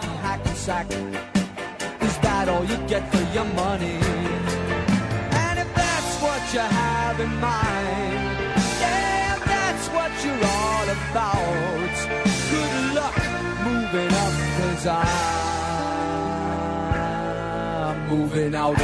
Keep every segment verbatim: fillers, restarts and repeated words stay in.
hacky sack. Is that all you get for your money? And if that's what you have in mind, yeah, that's what you're all about. Good luck moving up, 'cause I'm moving out.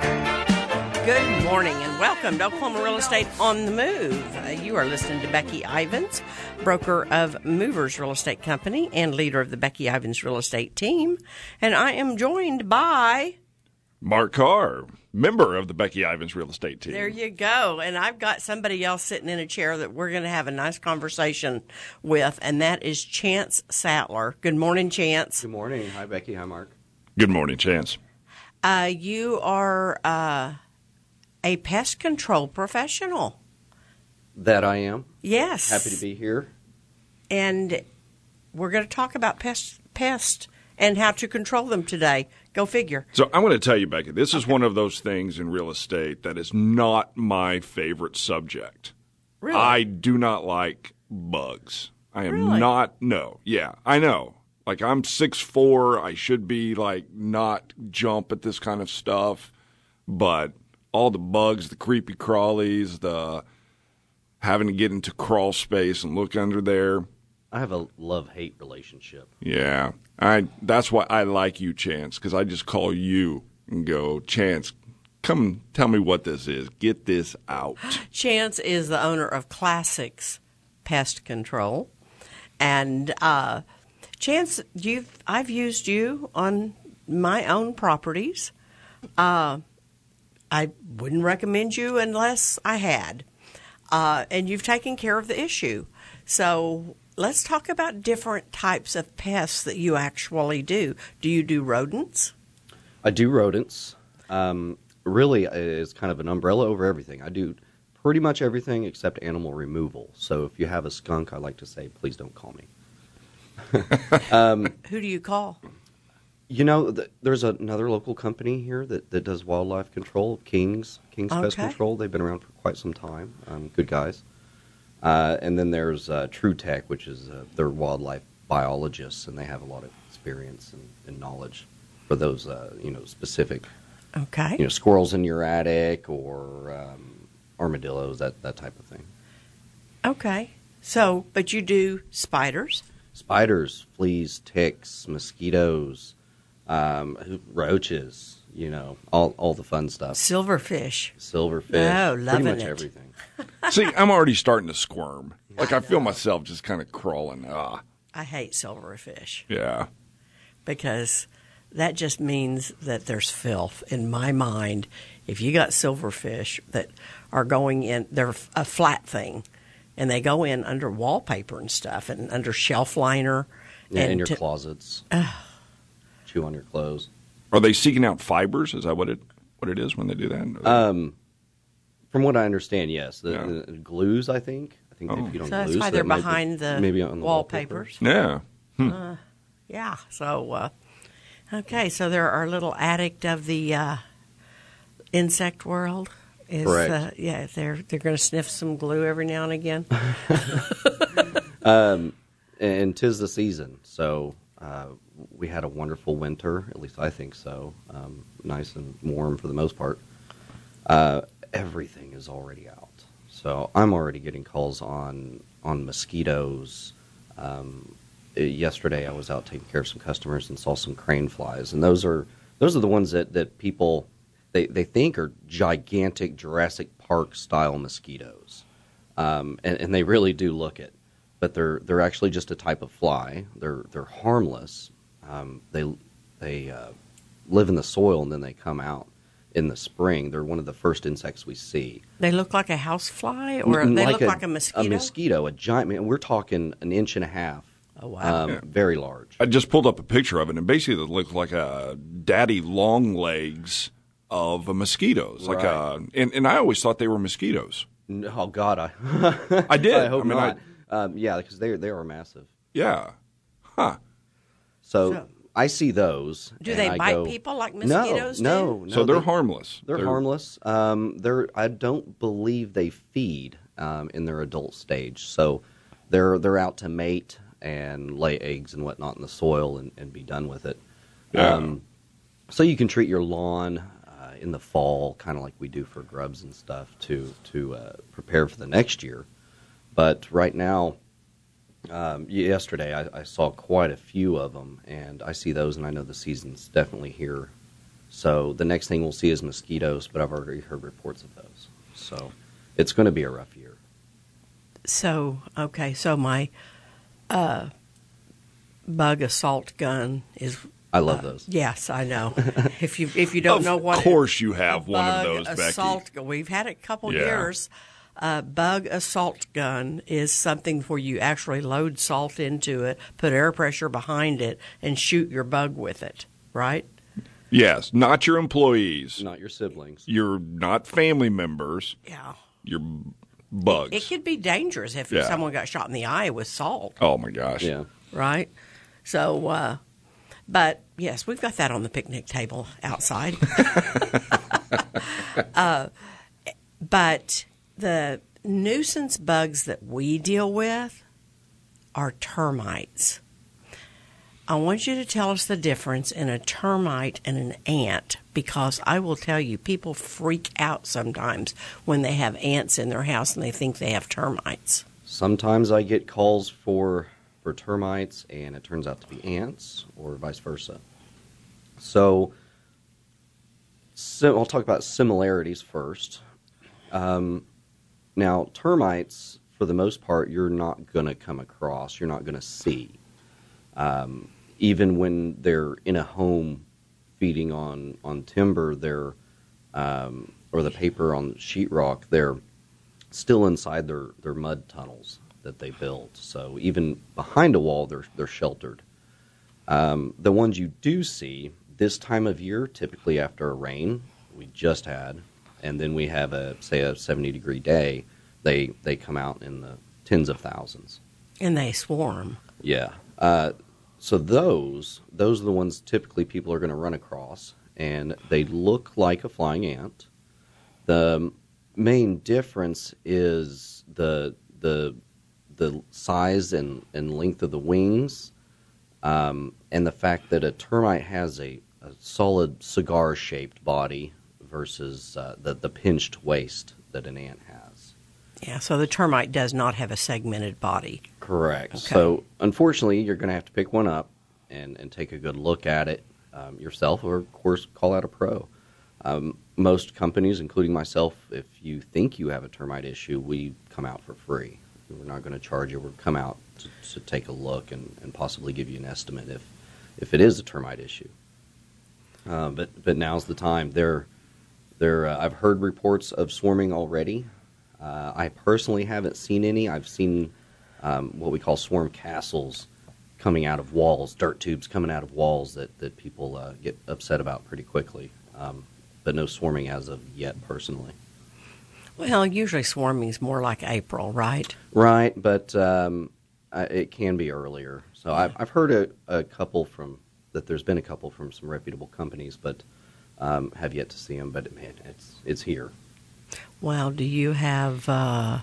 Good morning and welcome to Oklahoma Real Estate on the Move. Uh, you are listening to Becky Ivins, broker of Movers Real Estate Company and leader of the Becky Ivins Real Estate team. And I am joined by... Mark Carr, member of the Becky Ivins Real Estate team. There you go. And I've got somebody else sitting in a chair that we're going to have a nice conversation with, and that is Chance Sattler. Good morning, Chance. Good morning. Hi, Becky. Hi, Mark. Good morning, Chance. Uh, you are... Uh, A pest control professional. That I am. Yes. Happy to be here. And we're going to talk about pest, pest and how to control them today. Go figure. So I'm going to tell you, Becky, this is one of those things in real estate that is not my favorite subject. Really? I do not like bugs. I am Really? not, no. Yeah, I know. Like, I'm six foot four. I should be, like, not jump at this kind of stuff. But all the bugs, the creepy crawlies, the having to get into crawl space and look under there. I have a love-hate relationship. Yeah, I. That's why I like you, Chance, because I just call you and go, Chance, come tell me what this is. Get this out. Chance is the owner of Classics Pest Control. And uh, Chance, you've, I've used you on my own properties. Uh I wouldn't recommend you unless I had. Uh, and you've taken care of the issue. So let's talk about different types of pests that you actually do. Do you do rodents? I do rodents. Um, really, it's kind of an umbrella over everything. I do pretty much everything except animal removal. So if you have a skunk, I like to say, please don't call me. um, Who do you call? You know, th- there's another local company here that, that does wildlife control, Kings, Kings Pest Okay. Control. They've been around for quite some time. Um, good guys. Uh, and then there's uh, True Tech, which is uh, they're wildlife biologists, and they have a lot of experience and, and knowledge for those, uh, you know, specific, Okay. you know, squirrels in your attic or um, armadillos, that, that type of thing. Okay. So, but you do spiders? Spiders, fleas, ticks, mosquitoes, um, roaches, you know, all all the fun stuff. Silverfish. Silverfish, Oh, pretty loving much it. everything. See, I'm already starting to squirm. Like, I feel myself just kind of crawling. Ah, I hate silverfish yeah. because that just means that there's filth in my mind. If you got silverfish that are going in, they're a flat thing, and they go in under wallpaper and stuff and under shelf liner. Yeah, and in your to- closets. Chew on your clothes. Are they seeking out fibers? Is that what it what it is when they do that? Um, from what I understand, yes. The, Yeah. the glues, I think. I think Oh. they feed on So that's glues. why so they're it might be- behind the, maybe on the wallpaper. wallpapers. yeah. Yeah. So, uh, okay. So they're our little addict of the uh, insect world. Is, Correct. Uh, yeah, they're they're going to sniff some glue every now and again. Um, and 'tis the season, so uh, we had a wonderful winter. At least I think so. Um, nice and warm for the most part. Uh, everything is already out, so I'm already getting calls on on mosquitoes. Um, yesterday, I was out taking care of some customers and saw some crane flies, and those are those are the ones that, that people they, they think are gigantic Jurassic Park style mosquitoes, um, and, and they really do look it. But they're they're actually just a type of fly. They're they're harmless. Um, they they uh, live in the soil and then they come out in the spring. They're one of the first insects we see. They look like a housefly, or N- they look like a mosquito. A mosquito, a giant. Man, we're talking an inch and a half. Oh wow! Um, Yeah. Very large. I just pulled up a picture of it, and basically it looks like a daddy long legs of a mosquito. It's like Right. a, and, and I always thought they were mosquitoes. No, oh God, I I did. I hope I mean, not. I- um, yeah, because they they are massive. Yeah. Huh. So, So- I see those. Do and they I bite go, people like No, mosquitoes do? no, no. So they're they- harmless. They're, harmless. Um, they're. I don't believe they feed um, in their adult stage. So they're they're out to mate and lay eggs and whatnot in the soil and, and be done with it. Yeah. Um, so you can treat your lawn uh, in the fall, kind of like we do for grubs and stuff, to to uh, prepare for the next year. But right now, um, yesterday I, I saw quite a few of them, and I see those, and I know the season's definitely here. So the next thing we'll see is mosquitoes, but I've already heard reports of those. So it's going to be a rough year. So, okay, so my uh, bug assault gun is... I love uh, those. Yes, I know. if you if you don't Of know what... Of course you have one of bug those, Becky. assault gun, we've had it a couple Yeah. years. Uh, bug assault gun is something where you actually load salt into it, put air pressure behind it, and shoot your bug with it, right? Yes, not your employees. Not your siblings. You're not family members. Yeah. You're bugs. It could be dangerous if Yeah. someone got shot in the eye with salt, Oh, my gosh. Yeah. right? So, uh, but yes, we've got that on the picnic table outside. uh, but the nuisance bugs that we deal with are termites. I want you to tell us the difference in a termite and an ant, because I will tell you, people freak out sometimes when they have ants in their house and they think they have termites. Sometimes I get calls for for termites, and it turns out to be ants, or vice versa. So, so I'll talk about similarities first. Um, now, termites, for the most part, you're not going to come across. You're not going to see. Um, even when they're in a home feeding on, on timber, they're um, or the paper on sheetrock, they're still inside their, their mud tunnels that they built. So even behind a wall, they're they're sheltered. Um, the ones you do see this time of year, typically after a rain we just had, and then we have a say a seventy degree day, they they come out in the tens of thousands. And they swarm. Yeah. Uh, so those those are the ones typically people are going to run across, and they look like a flying ant. The main difference is the the the size and, and length of the wings, um, and the fact that a termite has a, a solid cigar-shaped body versus uh, the, the pinched waist that an ant has. Yeah, so the termite does not have a segmented body. Correct. Okay. So, unfortunately, you're going to have to pick one up and, and take a good look at it um, yourself, or, of course, call out a pro. Um, most companies, including myself, if you think you have a termite issue, we come out for free. We're not going to charge you. We'll come out to, to take a look and, and possibly give you an estimate if, if it is a termite issue. Uh, but but now's the time. There, there. Uh, I've heard reports of swarming already. Uh, I personally haven't seen any. I've seen um, what we call swarm castles coming out of walls, dirt tubes coming out of walls that, that people uh, get upset about pretty quickly. Um, but no swarming as of yet, personally. Well, usually swarming is more like April, right? Right, but um, uh, it can be earlier. So I've, I've heard a, a couple from, that there's been a couple from some reputable companies, but um, have yet to see them. But man, it's it's here. Well, do you have uh,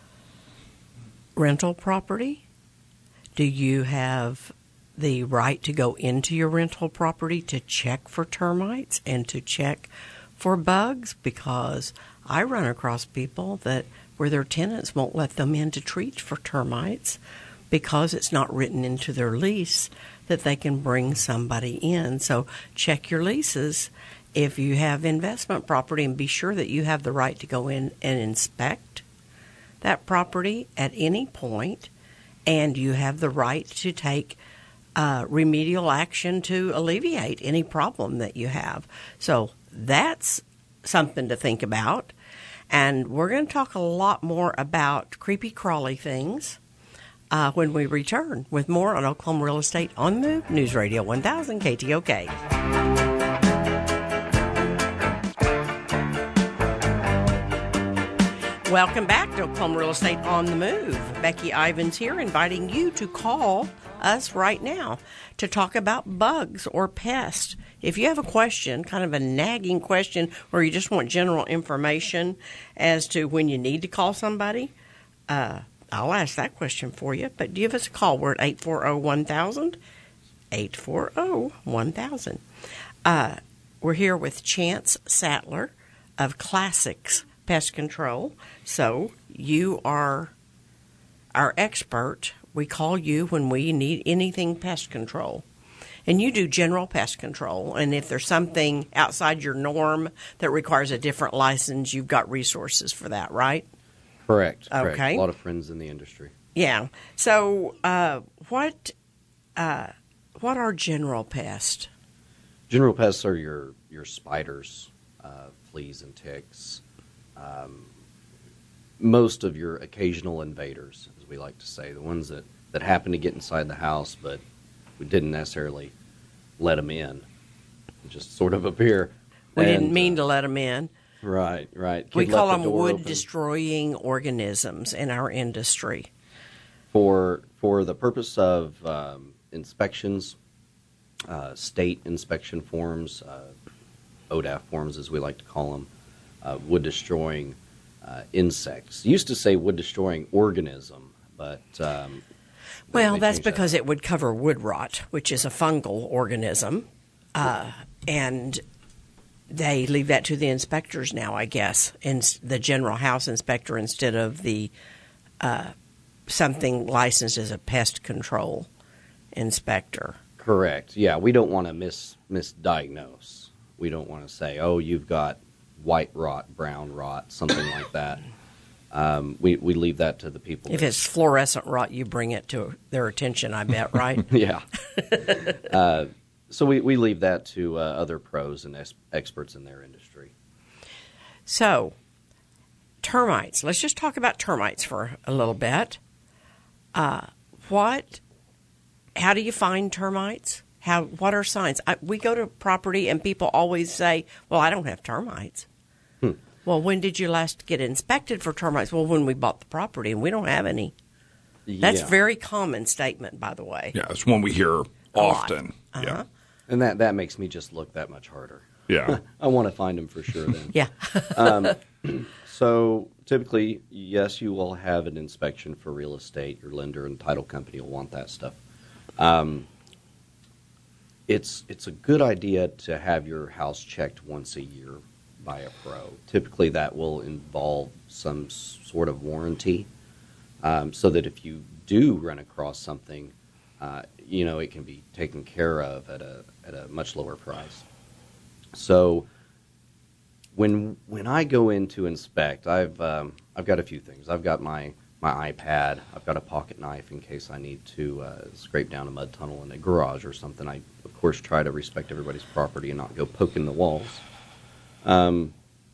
rental property? Do you have the right to go into your rental property to check for termites and to check for bugs? Because I run across people that where their tenants won't let them in to treat for termites because it's not written into their lease that they can bring somebody in. So check your leases if you have investment property and be sure that you have the right to go in and inspect that property at any point, and you have the right to take uh, remedial action to alleviate any problem that you have. So that's something to think about. And we're going to talk a lot more about creepy crawly things uh, when we return with more on Oklahoma Real Estate on the Move, News Radio one thousand K T O K. Welcome back to Oklahoma Real Estate on the Move. Becky Ivins here, inviting you to call us right now to talk about bugs or pests. If you have a question, kind of a nagging question, or you just want general information as to when you need to call somebody, uh, I'll ask that question for you, but give us a call. We're at eight four zero, one thousand, eight four zero, one thousand. Uh, we're here with Chance Sattler of Classics Pest Control. So you are our expert. We call you when we need anything pest control. And you do general pest control. And if there's something outside your norm that requires a different license, you've got resources for that, right? Correct. correct. Okay. A lot of friends in the industry. Yeah. So uh, what uh, what are general pests? General pests are your, your spiders, uh, fleas and ticks, um, most of your occasional invaders, as we like to say, the ones that, that happen to get inside the house, but we didn't necessarily let them in. They just sort of appear. We And, didn't mean uh, to let them in. Right, right. We Kid call left the them door open. wood-destroying organisms in our industry. For for the purpose of um, inspections, uh, state inspection forms, uh, O D A F forms as we like to call them, uh, wood-destroying uh, insects. Used to say wood-destroying organism, but um, they- Well, they that's changed that. because it would cover wood rot, which is a fungal organism, uh, and they leave that to the inspectors now, I guess, in the general house inspector instead of the uh, something licensed as a pest control inspector. Correct. Yeah, we don't want to mis misdiagnose. We don't want to say, oh, you've got white rot, brown rot, something like that. Um, we we leave that to the people. If that- it's fluorescent rot, you bring it to their attention, I bet, right? yeah. uh, so we, we leave that to uh, other pros and es- experts in their industry. So, termites. Let's just talk about termites for a little bit. Uh, what? How do you find termites? How? What are signs? I, we go to property and people always say, "Well, I don't have termites." Hmm. Well, when did you last get inspected for termites? Well, when we bought the property, and we don't have any. That's yeah. a very common statement, by the way. Yeah, it's one we hear lot. often. Uh-huh. Yeah. And that, that makes me just look that much harder. Yeah. I want to find them for sure then. Yeah. So typically, yes, you will have an inspection for real estate. Your lender and title company will want that stuff. Um, it's it's a good idea to have your house checked once a year by a pro. Typically, that will involve some s- sort of warranty, um, so that if you do run across something, uh, you know it can be taken care of at a at a much lower price. So. When when I go in to inspect, I've um, I've got a few things. I've got my, my iPad. I've got a pocket knife in case I need to uh, scrape down a mud tunnel in a garage or something. I of course try to respect everybody's property and not go poking the walls. Um,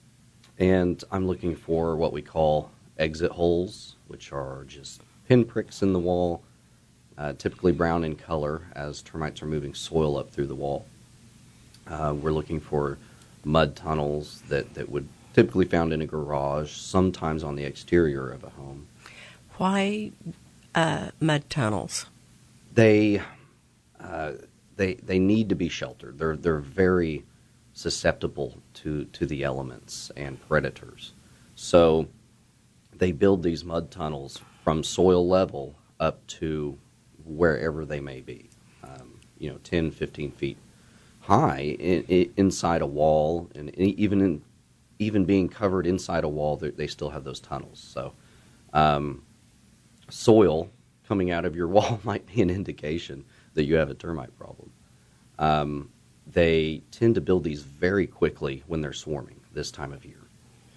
and I'm looking for what we call exit holes, which are just pinpricks in the wall, uh, typically brown in color, as termites are moving soil up through the wall. Uh, we're looking for mud tunnels that, that would typically found in a garage, sometimes on the exterior of a home. Why uh, mud tunnels? They uh, they they need to be sheltered. They're they're very susceptible to, to the elements and predators. So they build these mud tunnels from soil level up to wherever they may be, um, you know, ten, fifteen feet high in, in, inside a wall, and even in, even being covered inside a wall, they still have those tunnels. So, um, soil coming out of your wall might be an indication that you have a termite problem. Um, they tend to build these very quickly when they're swarming this time of year.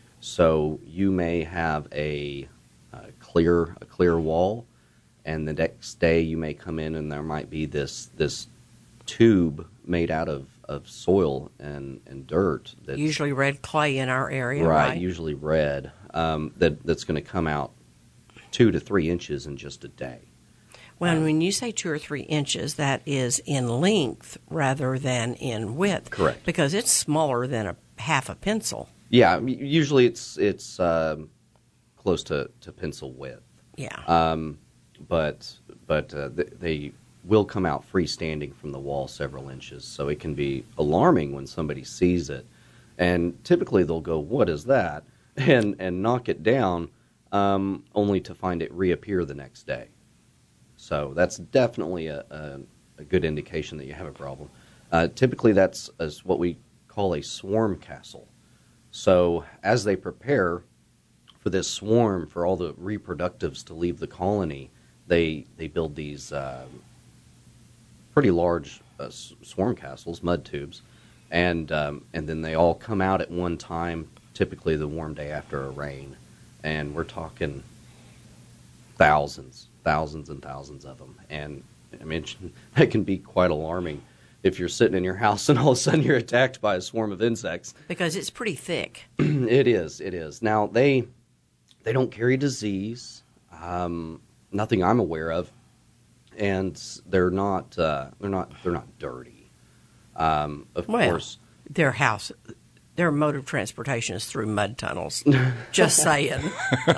So you may have a, a clear a clear wall, and the next day you may come in and there might be this this tube made out of, of soil and, and dirt. That's, Usually red clay in our area, right? right? Usually red. Um, that that's going to come out two to three inches in just a day. Well, Um, when you say two or three inches, that is in length rather than in width. Correct. Because it's smaller than a half a pencil. Yeah, I mean, usually it's it's um, close to, to pencil width. Yeah. Um, but but uh, th- they will come out freestanding from the wall several inches, so it can be alarming when somebody sees it. And typically they'll go, "What is that?" and and knock it down. um, only to find it reappear the next day. So that's definitely a, a, a good indication that you have a problem. Uh, typically, that's as what we call a swarm castle. So as they prepare for this swarm, for all the reproductives to leave the colony, they they build these uh, pretty large uh, swarm castles, mud tubes, and um, and then they all come out at one time, typically the warm day after a rain, and we're talking thousands, thousands and thousands of them. And I mean, that can be quite alarming if you're sitting in your house and all of a sudden you're attacked by a swarm of insects. Because it's pretty thick. It is, it is. Now, they they don't carry disease, um, nothing I'm aware of, and they're not uh, they're not they're not dirty. Um, of well, course, their house, their mode of transportation is through mud tunnels. Just saying.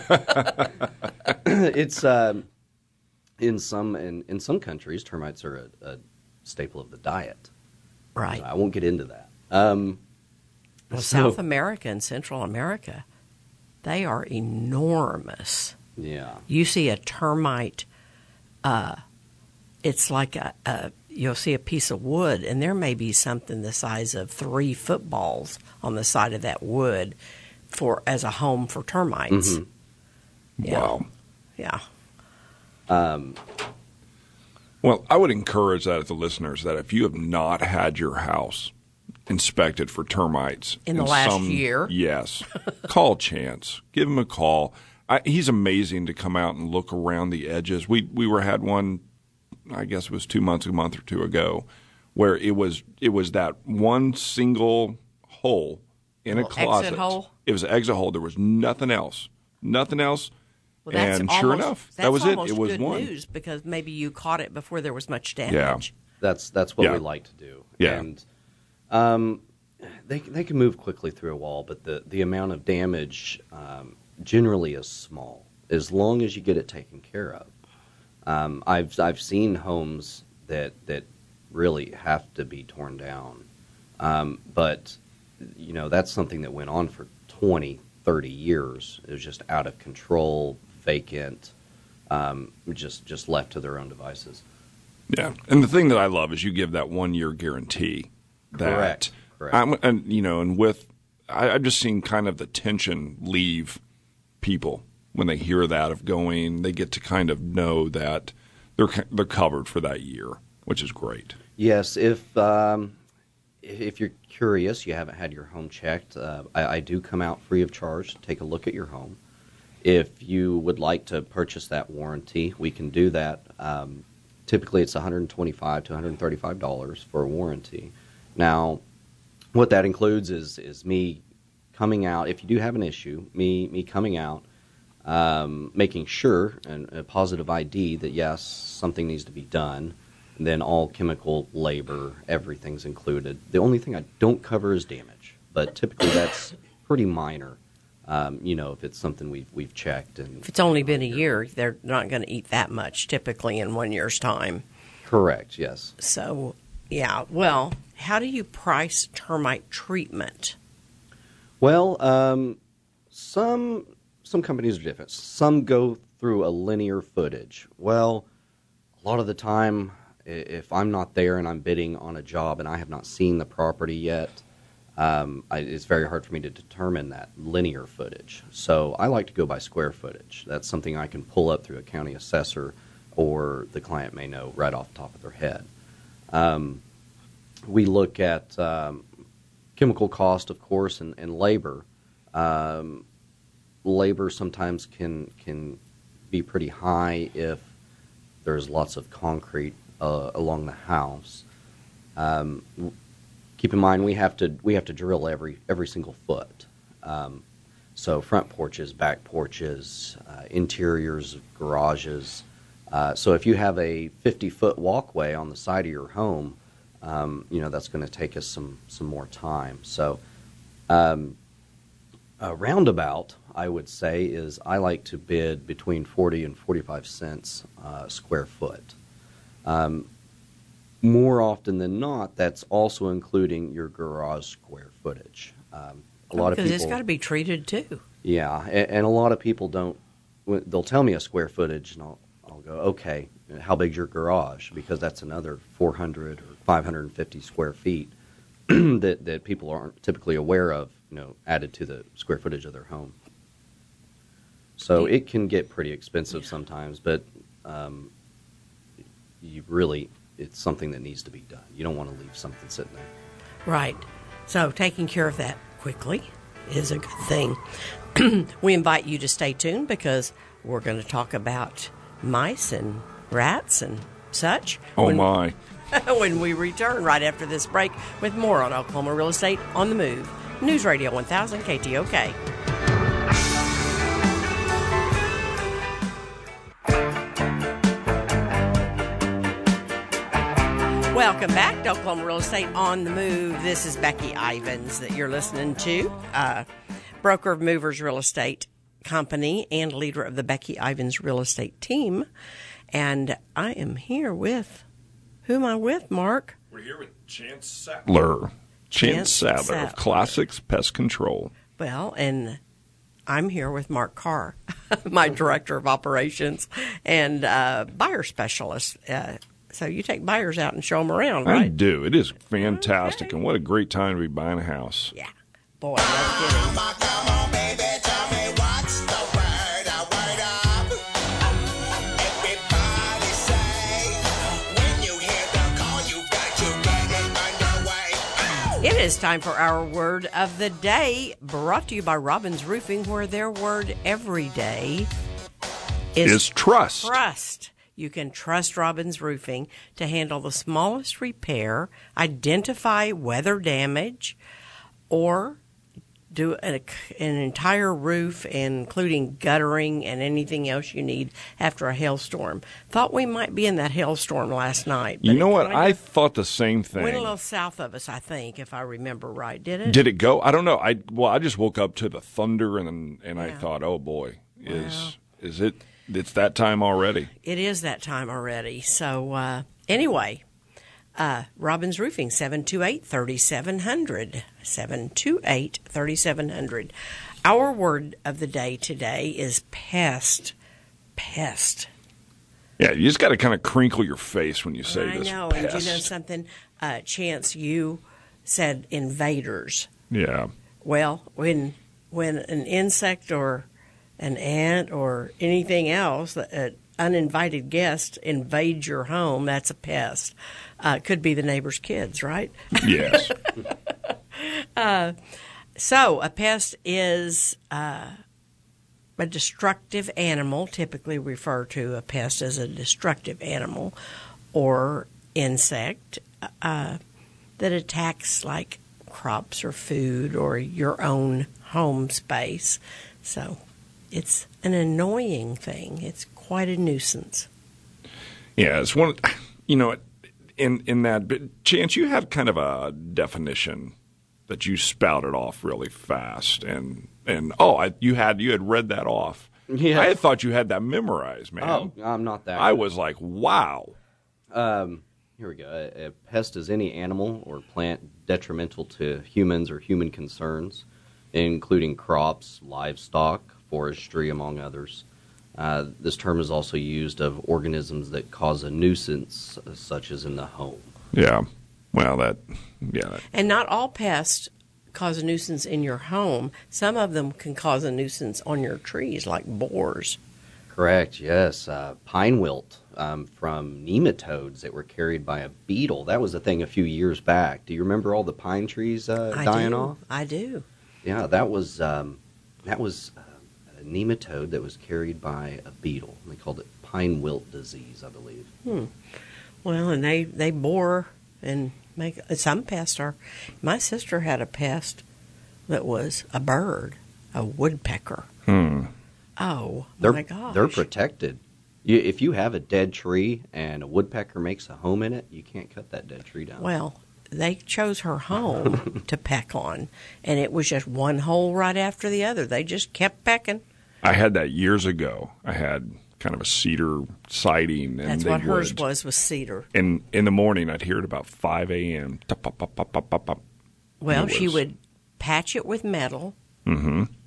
It's um, in some in, in some countries, termites are a, a staple of the diet. Right. I won't get into that. Um, well, so, South America and Central America, they are enormous. Yeah. You see a termite, uh, it's like a, a you'll see a piece of wood, and there may be something the size of three footballs on the side of that wood for as a home for termites. Mm-hmm. Yeah. Wow. Yeah. Um, Well, I would encourage that at the listeners that if you have not had your house inspected for termites In the last some, year? yes, call Chance. Give him a call. I, he's amazing to come out and look around the edges. We we were had one, I guess it was two months, a month or two ago, where it was it was that one single hole in a Little closet. exit hole? It was an exit hole. There was nothing else. Nothing else. Well, that's and almost, sure enough, that's that was it. almost It was good one. news because maybe you caught it before there was much damage. that's that's what Yeah. we like to do. Yeah. And um, they they can move quickly through a wall, but the, the amount of damage um, generally is small as long as you get it taken care of. Um, I've I've seen homes that that really have to be torn down, um, but you know that's something that went on for twenty, thirty years. It was just out of control, vacant, um, just just left to their own devices. Yeah, and the thing that I love is you give that one year guarantee. That Correct. Correct. I'm, and you know, and with I, I've just seen kind of the tension leave people when they hear that of going. They get to kind of know that they're they're covered for that year, which is great. Yes, if um, if you're curious, you haven't had your home checked, uh, I, I do come out free of charge to take a look at your home. If you would like to purchase that warranty, we can do that. Um, typically, it's one hundred twenty-five dollars to one hundred thirty-five dollars for a warranty. Now, what that includes is is me coming out. If you do have an issue, me me coming out, um, making sure and a positive I D that yes, something needs to be done. And then all chemical labor, everything's included. The only thing I don't cover is damage, but typically that's pretty minor. Um, you know, if it's something we've we've checked and If it's only been a year, they're not going to eat that much typically in one year's time. correct, yes. So, yeah. Well, how do you price termite treatment? Well, um, some some companies are different. Some go through a linear footage. Well, a lot of the time, if I'm not there and I'm bidding on a job and I have not seen the property yet, um, I, it's very hard for me to determine that linear footage. So I like to go by square footage. That's something I can pull up through a county assessor or the client may know right off the top of their head. Um, we look at um, chemical cost, of course, and, and labor. Um, labor sometimes can can be pretty high if there's lots of concrete uh, along the house. Um, keep in mind we have to we have to drill every every single foot. Um, so front porches, back porches, uh, interiors, garages. Uh, so if you have a fifty foot walkway on the side of your home, um, you know that's going to take us some some more time. So um, a roundabout, I would say, is I like to bid between forty and forty-five cents uh, square foot. Um, more often than not, that's also including your garage square footage. Um, a lot because of people, it's got to be treated too. yeah, and, and a lot of people don't when they'll tell me a square footage, and I'll I'll go, okay, how big's your garage? Because that's another four hundred or five hundred fifty square feet that that people aren't typically aware of, you know, added to the square footage of their home. So it can get pretty expensive sometimes, but um, you really, it's something that needs to be done. You don't want to leave something sitting there. Right. So taking care of that quickly is a good thing. We invite you to stay tuned because we're going to talk about mice and rats and such. Oh, when, my. when we return right after this break with more on Oklahoma Real Estate on the Move. News Radio one thousand K T O K. Welcome back to Oklahoma Real Estate on the Move. This is Becky Ivins that you're listening to, uh, broker of Movers Real Estate Company and leader of the Becky Ivins Real Estate team. And I am here with, who am I with, Mark? We're here with Chance Sadler. Chance, Chance Sadler Sadler. of Classics Pest Control. Well, and I'm here with Mark Carr, my director of operations and uh, buyer specialist. Uh, so you take buyers out and show them around, right? I do. It is fantastic, Okay. and what a great time to be buying a house. Yeah. Boy, no kidding. Come on, baby, tell me what's the word, a word up. Everybody say, when you hear the call, you got to get it underway. Ow! It is time for our word of the day, brought to you by Robbins Roofing, where their word every day is, Is trust. trust. You can trust Robbins Roofing to handle the smallest repair, identify weather damage, or do an, an entire roof, including guttering and anything else you need after a hailstorm. Thought we might be in that hailstorm last night. but You know it what? kinda I thought the same went a thing. little south of us, I think, if I remember right. Did it? Did it go? I don't know. I well, I just woke up to the thunder, and and I Yeah. thought, oh boy, is is it? It's that time already. It is that time already. So uh, anyway, uh, Robbins Roofing, seven two eight, three seven zero zero, seven two eight, three seven zero zero. Our word of the day today is pest. Pest. Yeah, you just got to kind of crinkle your face when you say I this. know. Pest. And you know something? Uh, Chance, you said invaders. Yeah. Well, when when an insect or an ant or anything else, an uninvited guest invades your home, that's a pest. Uh, it could be the neighbor's kids, right? Yes. So a pest is uh, a destructive animal. Typically refer to a pest as a destructive animal or insect uh, that attacks like crops or food or your own home space. So it's an annoying thing. It's quite a nuisance. Yeah, it's one. You know, in in that but Chance, you had kind of a definition that you spouted off really fast, and and oh, I, you had you had read that off. Yeah. I had thought you had that memorized, man. Oh, I'm not that. I good. was like, wow. Um, here we go. A, a pest is any animal or plant detrimental to humans or human concerns, including crops, livestock, forestry, among others. Uh, this term is also used of organisms that cause a nuisance, uh, such as in the home. Yeah. Well, that. Yeah. That, And not all pests cause a nuisance in your home. Some of them can cause a nuisance on your trees, like borers. Correct, yes. Uh, pine wilt um, from nematodes that were carried by a beetle. That was a thing a few years back. Do you remember all the pine trees uh, I dying do. off? I do. Yeah, that was um, that was uh, a nematode that was carried by a beetle. They called it pine wilt disease, I believe. Hmm. Well, and they, they bore and make some pests are. My sister had a pest that was a bird, a woodpecker. hmm. Oh They're my gosh! they're protected. You, if you have a dead tree and a woodpecker makes a home in it, you can't cut that dead tree down. Well, they chose her home to peck on, and it was just one hole right after the other. They just kept pecking. I had that years ago. I had kind of a cedar siding, and That's they what hers would- was, was cedar. And in the morning, I'd hear it about five a.m. Tup, pop, pop, pop, pop, pop, pop. Well, It she was- would patch it with metal, Mhm.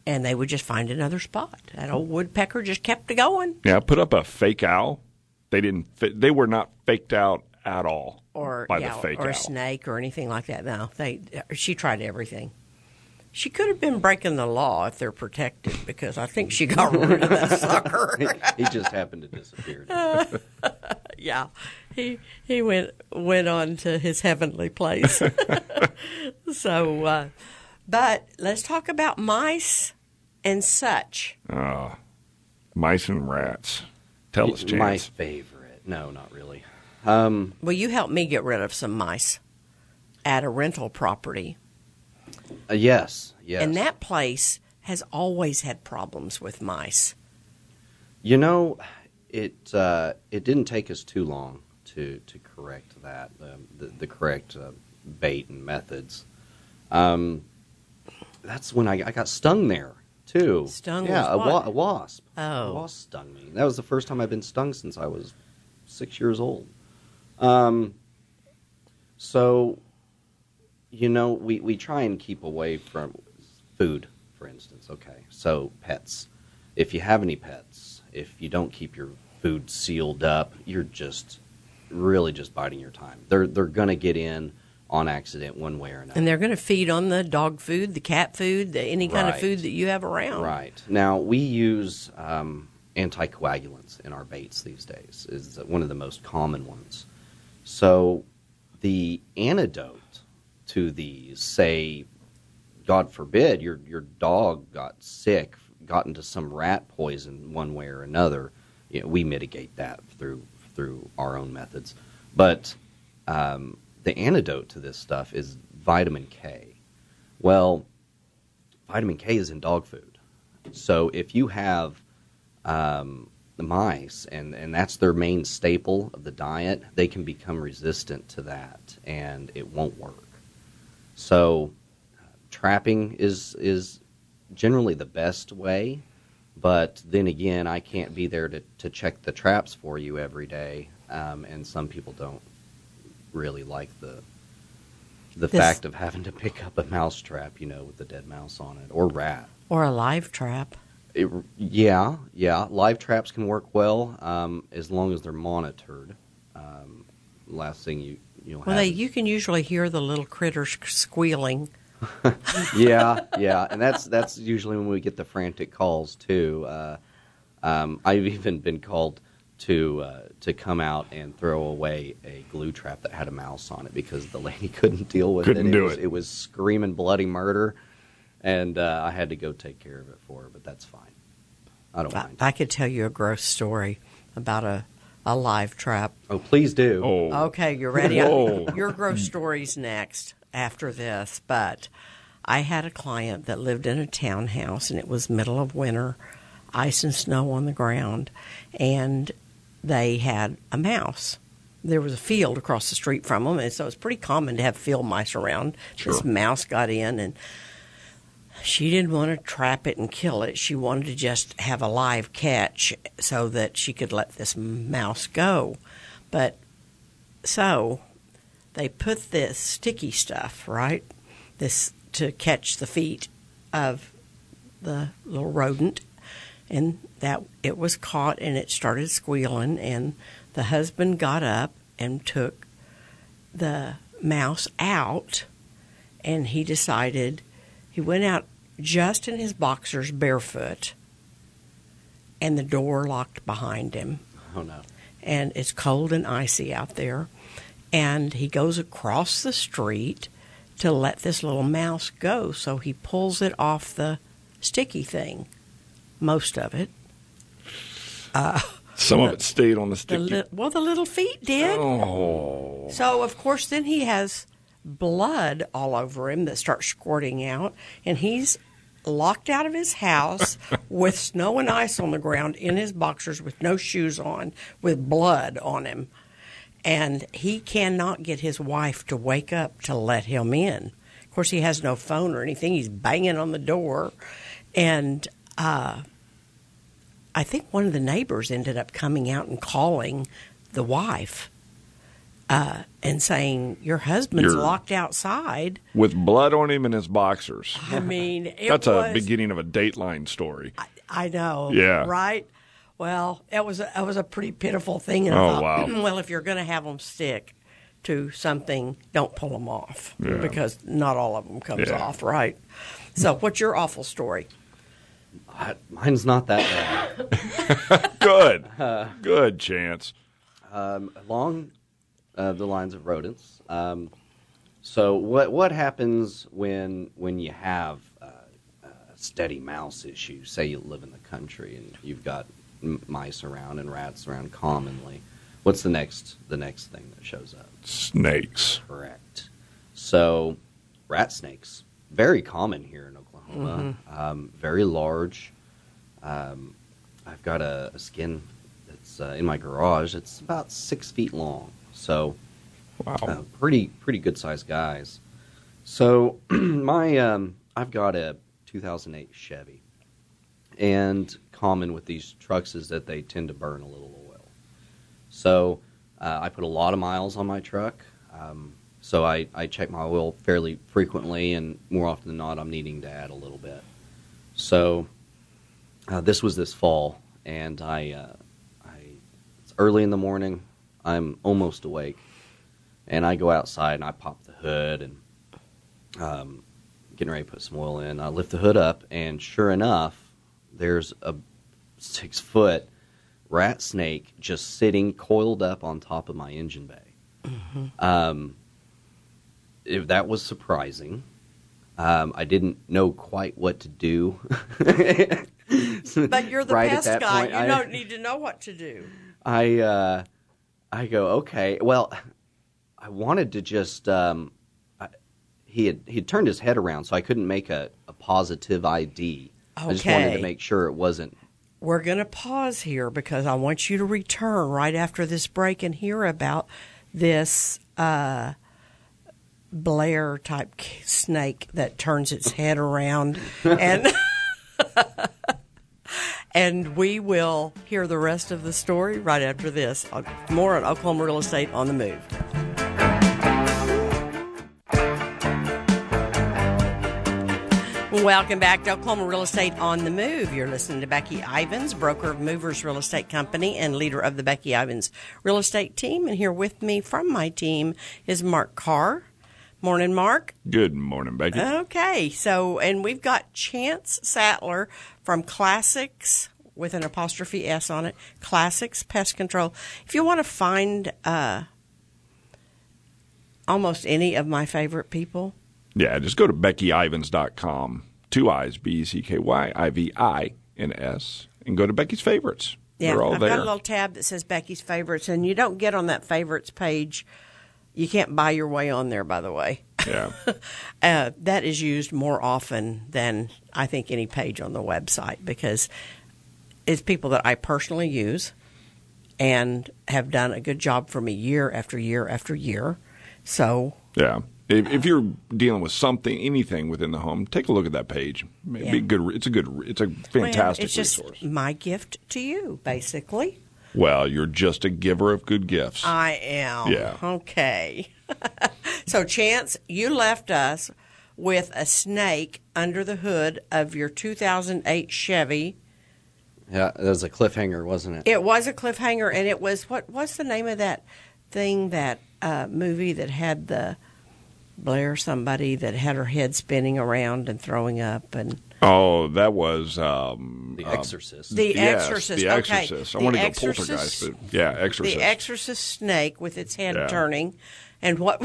and they would just find another spot. That old woodpecker just kept it going. Yeah, I put up a fake owl. They didn't. Fit, they were not faked out at all. Or by yeah, the fake or a owl. snake or anything like that. No, they. She tried everything. She could have been breaking the law if they're protected, because I think she got rid of that sucker. he just happened to disappear. Yeah, he he went went on to his heavenly place. So, uh, but let's talk about mice and such. Uh, mice and rats. Tell us, Chance. My favorite. No, not really. Um, Well, you helped me get rid of some mice at a rental property. uh, yes, yes. And that place has always had problems with mice. You know, it uh, it didn't take us too long to, to correct that, um, the, the correct uh, bait and methods. Um, that's when I, I got stung there, too. Stung yeah, with a, what? wa- a wasp. Oh. A wasp stung me. That was the first time I've been stung since I was six years old. Um, so, you know, we, we try and keep away from food, for instance. Okay, so pets. If you have any pets, if you don't keep your food sealed up, you're just really just biding your time. They're they're gonna get in on accident one way or another. And they're going to feed on the dog food, the cat food, the, any kind of Right. food that you have around. Right. Now, we use um, anticoagulants in our baits these days, is one of the most common ones. So the antidote to these, say, God forbid, your your dog got sick, got into some rat poison one way or another, you know, we mitigate that through through our own methods. But um, the antidote to this stuff is vitamin K. Well, vitamin K is in dog food. So if you have um, the mice, and, and that's their main staple of the diet, they can become resistant to that, and it won't work. So uh, trapping is is generally the best way, but then again, I can't be there to, to check the traps for you every day, um, and some people don't really like the the This- fact of having to pick up a mouse trap, you know, with a dead mouse on it, or rat. Or a live trap. It, yeah, yeah. Live traps can work well um, as long as they're monitored. Um, last thing you you'll Well, have. they, is- you can usually hear the little critters squealing. yeah, yeah, and that's that's usually when we get the frantic calls too. Uh, um, I've even been called to uh, to come out and throw away a glue trap that had a mouse on it because the lady couldn't deal with Couldn't it. do was, it. It was screaming bloody murder, and uh, I had to go take care of it for her. But that's fine. I don't I, mind. I could tell you a gross story about a, a live trap. Oh, please do. Oh, Okay, you're ready. Whoa. Your gross story's next after this, but I had a client that lived in a townhouse, and it was middle of winter, ice and snow on the ground, and they had a mouse. There was a field across the street from them, and so it's pretty common to have field mice around. Sure. This mouse got in, and she didn't want to trap it and kill it. She wanted to just have a live catch so that she could let this mouse go. But so they put this sticky stuff, right, this to catch the feet of the little rodent, and that it was caught and it started squealing, and the husband got up and took the mouse out, and he decided he went out just in his boxers barefoot, and the door locked behind him, Oh no. and it's cold and icy out there, and he goes across the street to let this little mouse go, so he pulls it off the sticky thing, most of it. some of it stayed on the The sticky. li- well, the little feet did. Oh, So, of course, then he has blood all over him that starts squirting out, and he's locked out of his house with snow and ice on the ground in his boxers with no shoes on, with blood on him. And he cannot get his wife to wake up to let him in. Of course, he has no phone or anything. He's banging on the door. And uh, I think one of the neighbors ended up coming out and calling the wife. uh, and saying your husband's You're- locked outside. With blood on him and his boxers. I mean, it That's was, a beginning of a Dateline story. I, I know. Yeah. Right. Well, it was a, it was a pretty pitiful thing. And Oh, I thought, wow. Well, if you're going to have them stick to something, don't pull them off Yeah. because not all of them comes Yeah. off. Right. So, what's your awful story? I, mine's not that bad. Good. Good, Chance. Um, along uh, the lines of rodents. Um, so what what happens when when you have uh, a steady mouse issue? Say you live in the country and you've got m- mice around and rats around commonly. What's the next the next thing that shows up? Snakes. Correct. So rat snakes, very common here in Oklahoma. Um, very large. Um, I've got a, a skin that's uh, in my garage. It's about six feet long. So Wow. uh, pretty pretty good sized guys. So my um, I've got a two thousand eight Chevy, and common with these trucks is that they tend to burn a little oil. So uh, I put a lot of miles on my truck. Um, so I, I check my oil fairly frequently, and more often than not, I'm needing to add a little bit. So uh, this was this fall, and I, uh, I it's early in the morning. I'm almost awake, and I go outside and I pop the hood and um, getting ready to put some oil in. I lift the hood up, and sure enough, there's a six foot rat snake just sitting coiled up on top of my engine bay. Mm-hmm. Um, if that was surprising. Um, I didn't know quite what to do. But you're the Right at pest that guy. point, you I- don't need to know what to do. I uh, I go, okay. Well, I wanted to just. Um, I, he had he had turned his head around, so I couldn't make a, a positive I D. I just wanted Okay. to make sure it wasn't. We're going to pause here because I want you to return right after this break and hear about this uh, Blair type k- snake that turns its head around, and and we will hear the rest of the story right after this. More on Oklahoma Real Estate on the Move. Welcome back to Oklahoma Real Estate on the Move. You're listening to Becky Ivins, broker of Movers Real Estate Company and leader of the Becky Ivins Real Estate Team. And here with me from my team is Mark Carr. Morning, Mark. Good morning, Becky. Okay, so, and we've got Chance Sattler from Classics, with an apostrophe S on it, Classics Pest Control. If you want to find uh, almost any of my favorite people, Yeah, just go to becky ivins dot com. Two I's, B E C K Y I V I N S, and go to Becky's Favorites. yeah, They're all I've there. got a little tab that says Becky's Favorites, and you don't get on that favorites page. You can't buy your way on there, by the way. Yeah. Uh, that is used more often than I think any page on the website because it's people that I personally use and have done a good job for me year after year after year. So, Yeah. If, if you're dealing with something, anything within the home, take a look at that page. It'd be Yeah. good. It's a good. It's a fantastic well, it's just resource. my gift to you, basically. Well, you're just a giver of good gifts. I am. Yeah. Okay. So, Chance, you left us with a snake under the hood of your two thousand eight Chevy. Yeah, it was a cliffhanger, wasn't it? It was a cliffhanger, and it was what? What's the name of that thing? That uh, movie that had the Blair somebody that had her head spinning around and throwing up, and oh, that was um, The uh, Exorcist. The yes, Exorcist. The Okay. Exorcist. I The want to go Exorcist- poltergeist, but yeah, Exorcist. the Exorcist snake with its head Yeah. turning. And what?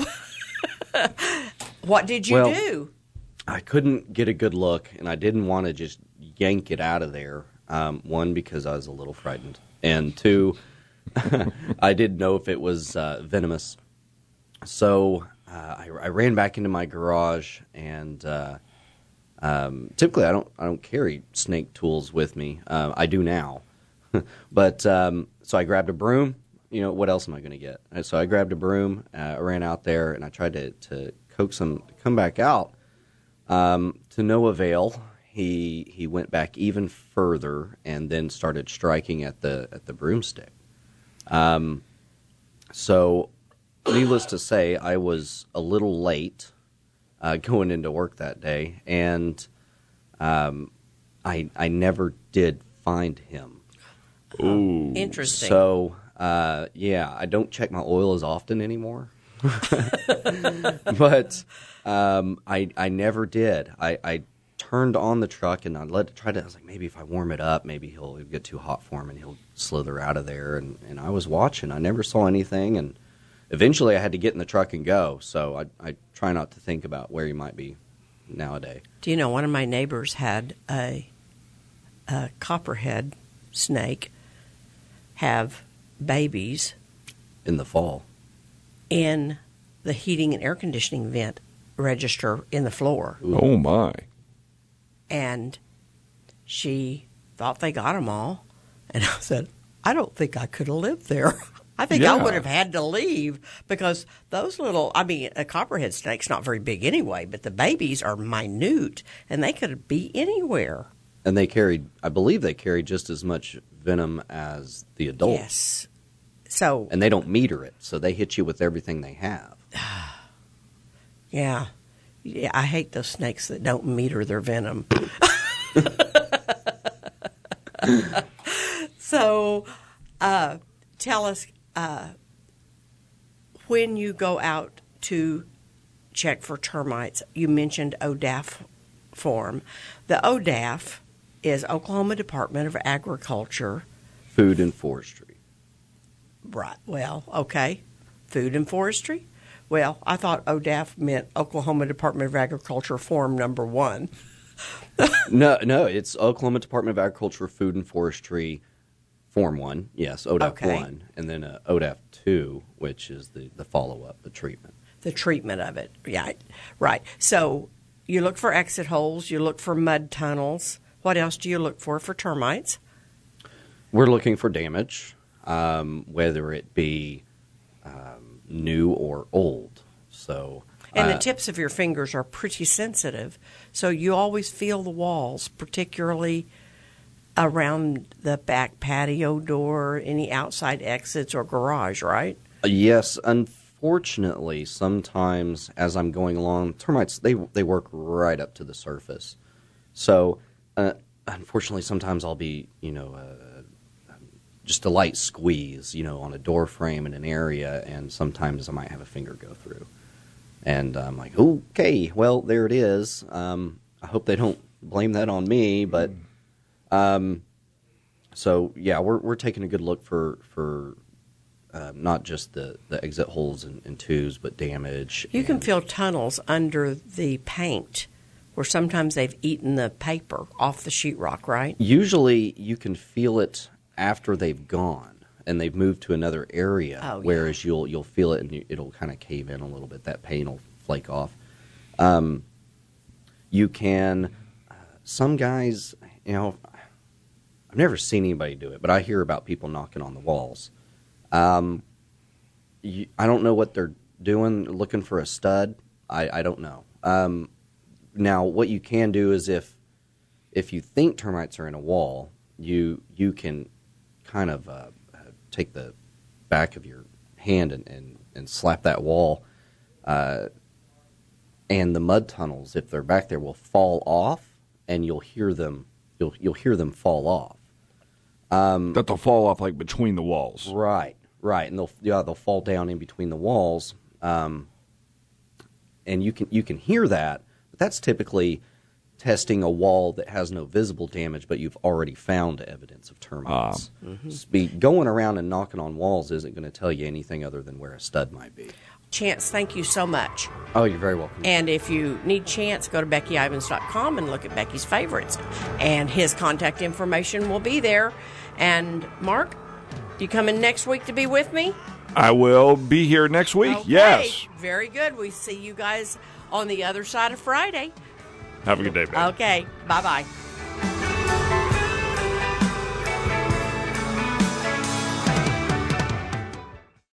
What did you Well, do? I couldn't get a good look, and I didn't want to just yank it out of there. Um, one, because I was a little frightened, and two, I didn't know if it was uh, venomous. So uh, I, I ran back into my garage, and uh, um, typically I don't I don't carry snake tools with me. Uh, I do now, but um, so I grabbed a broom. You know, what else am I going to get? And so I grabbed a broom, uh, ran out there, and I tried to, to coax him to come back out. Um, to no avail. He he went back even further and then started striking at the at the broomstick. Um, so needless to say, I was a little late uh, going into work that day, and um, I I never did find him. Ooh. Interesting. So, uh, yeah, I don't check my oil as often anymore. But um, I I never did. I, I turned on the truck and I let try to. I was like, maybe if I warm it up, maybe he'll it'll get too hot for him and he'll slither out of there. And, and I was watching. I never saw anything. And eventually, I had to get in the truck and go. So I I try not to think about where he might be nowadays. Do you know one of my neighbors had a, a copperhead snake have babies In the fall. in the heating and air conditioning vent register in the floor. Oh, my. And she thought they got them all. And I said, I don't think I could have lived there. I think I Yeah. would have had to leave because those little, I mean, a copperhead snake's not very big anyway, but the babies are minute and they could be anywhere. And they carried, I believe they carried just as much venom as the adults. Yes. So, And they don't meter it, so they hit you with everything they have. yeah. Yeah, I hate those snakes that don't meter their venom. So, uh, tell us uh, when you go out to check for termites. You mentioned O D A F form. The O D A F is Oklahoma Department of Agriculture. Food and forestry. Right. Well, okay. Food and forestry. Well, I thought O D A F meant Oklahoma Department of Agriculture form number one. No, no, it's Oklahoma Department of Agriculture, Food and Forestry, Form one, yes, O D A F Okay. one, and then uh, O D A F two, which is the, the follow-up, the treatment. The treatment of it. Yeah. Right. So you look for exit holes. You look for mud tunnels. What else do you look for for termites? We're looking for damage, um, whether it be um, new or old. So, And uh, the tips of your fingers are pretty sensitive, so you always feel the walls, particularly around the back patio door, any outside exits or garage, right? yes, unfortunately, sometimes as I'm going along, termites, they they work right up to the surface. So, uh, unfortunately, sometimes I'll be, you know, uh, just a light squeeze, you know, on a door frame in an area, and sometimes I might have a finger go through. And I'm like, okay, well, there it is. Um, I hope they don't blame that on me, but um, so yeah, we're we're taking a good look for for uh, not just the, the exit holes and, and tubes, but damage. You can and- feel tunnels under the paint where sometimes they've eaten the paper off the sheetrock, right? Usually, you can feel it after they've gone and they've moved to another area. Oh, yeah. Whereas you'll you'll feel it and you, it'll kind of cave in a little bit. That paint will flake off. Um, you can. Uh, some guys, you know, I've never seen anybody do it, but I hear about people knocking on the walls. Um, you, I don't know what they're doing, looking for a stud. I, I don't know. Um, now, what you can do is if if you think termites are in a wall, you you can kind of uh, take the back of your hand and, and, and slap that wall, uh, and the mud tunnels, if they're back there, will fall off, and you'll hear them. You'll you'll hear them fall off. That they'll fall off like between the walls. Right, right, and they'll yeah they'll fall down in between the walls, um, and you can you can hear that. But that's typically testing a wall that has no visible damage, but you've already found evidence of termites. Be, going around and knocking on walls isn't going to tell you anything other than where a stud might be. Chance, thank you so much. Oh, you're very welcome. And if you need Chance, go to Becky Ivins dot com and look at Becky's favorites. And his contact information will be there. And Mark, you coming next week to be with me? I will be here next week. Okay, Yes. Very good. We see you guys on the other side of Friday. Have a good day, babe. Okay. Bye-bye.